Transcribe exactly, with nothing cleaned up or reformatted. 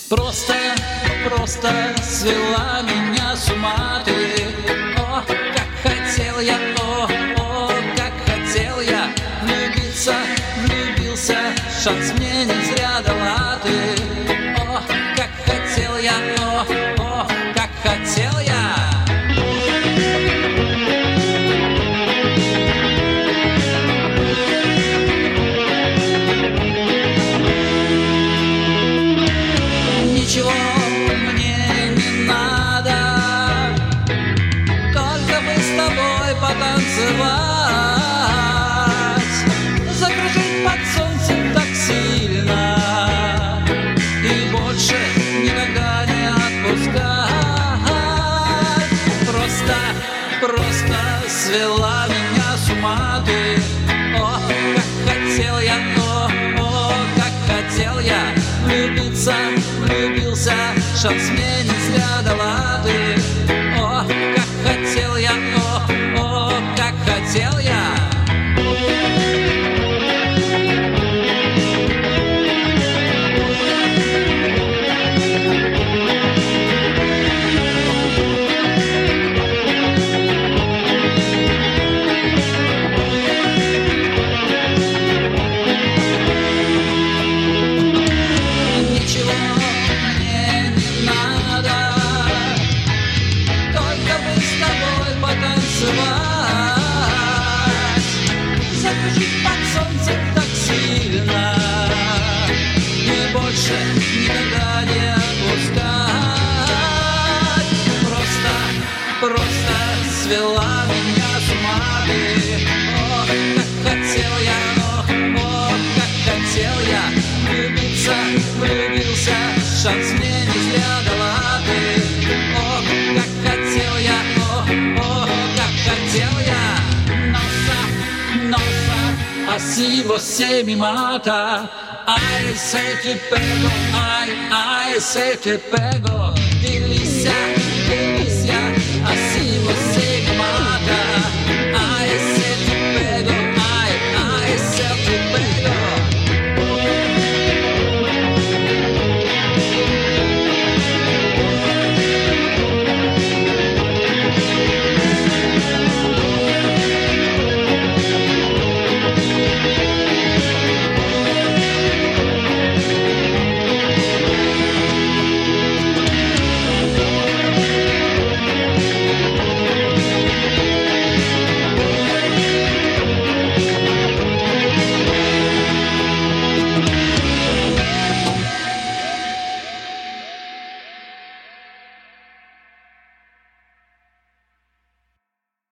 Просто, просто свела меня с ума ты. О, как хотел я, о, о, как хотел я влюбиться, влюбился, шанс мне не зря дала ты. О, как хотел я, о, о, как хотел я. Ничего мне не надо, только бы с тобой потанцевать, закружить под солнцем так сильно и больше никогда не отпускать. Просто, просто свела меня с ума ты. О, как хотел я, о, о, как хотел я влюбиться, влюбился, шанс мне не зря дала ты. О, как хотел я, о, о, как хотел я. Закружить под солнцем так сильно и больше никогда не отпускать. Просто, просто свела меня с ума ты. О, как хотел я, о, о, как хотел я влюбиться, влюбился, шанс мне не зря дала ты. О, как хотел я, о, о, как хотел я. Assim você me mata. Ai, se te pego, ai, ai, se te pego.